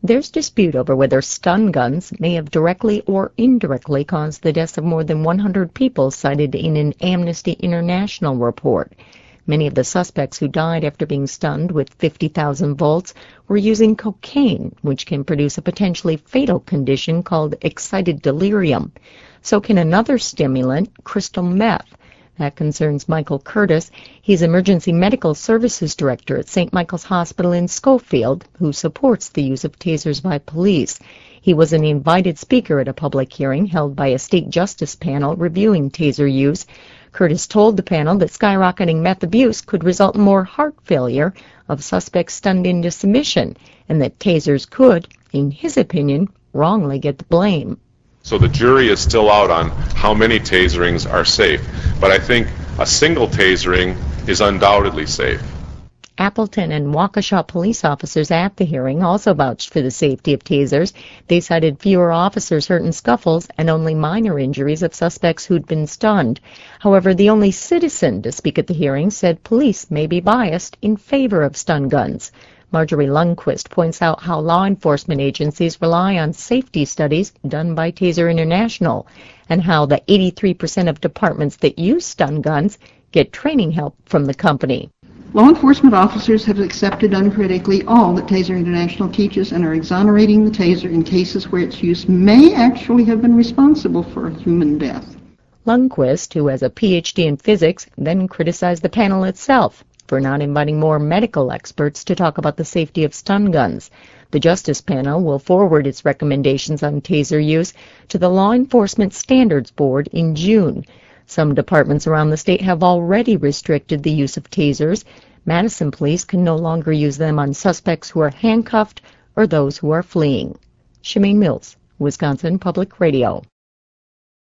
There's dispute over whether stun guns may have directly or indirectly caused the deaths of more than 100 people cited in an Amnesty International report. Many of the suspects who died after being stunned with 50,000 volts were using cocaine, which can produce a potentially fatal condition called excited delirium. So can another stimulant, crystal meth. That concerns Michael Curtis. He's Emergency Medical Services Director at St. Michael's Hospital in Schofield, who supports the use of tasers by police. He was an invited speaker at a public hearing held by a state justice panel reviewing taser use. Curtis told the panel that skyrocketing meth abuse could result in more heart failure of suspects stunned into submission, and that tasers could, in his opinion, wrongly get the blame. So the jury is still out on how many taserings are safe, but I think a single tasering is undoubtedly safe. Appleton and Waukesha police officers at the hearing also vouched for the safety of tasers. They cited fewer officers hurt in scuffles and only minor injuries of suspects who'd been stunned. However, the only citizen to speak at the hearing said police may be biased in favor of stun guns. Marjorie Lundquist points out how law enforcement agencies rely on safety studies done by Taser International and how the 83% of departments that use stun guns get training help from the company. Law enforcement officers have accepted uncritically all that Taser International teaches and are exonerating the taser in cases where its use may actually have been responsible for a human death. Lundquist, who has a Ph.D. in physics, then criticized the panel itself for not inviting more medical experts to talk about the safety of stun guns. The Justice Panel will forward its recommendations on taser use to the Law Enforcement Standards Board in June. Some departments around the state have already restricted the use of tasers. Madison police can no longer use them on suspects who are handcuffed or those who are fleeing. Shemaine Mills, Wisconsin Public Radio.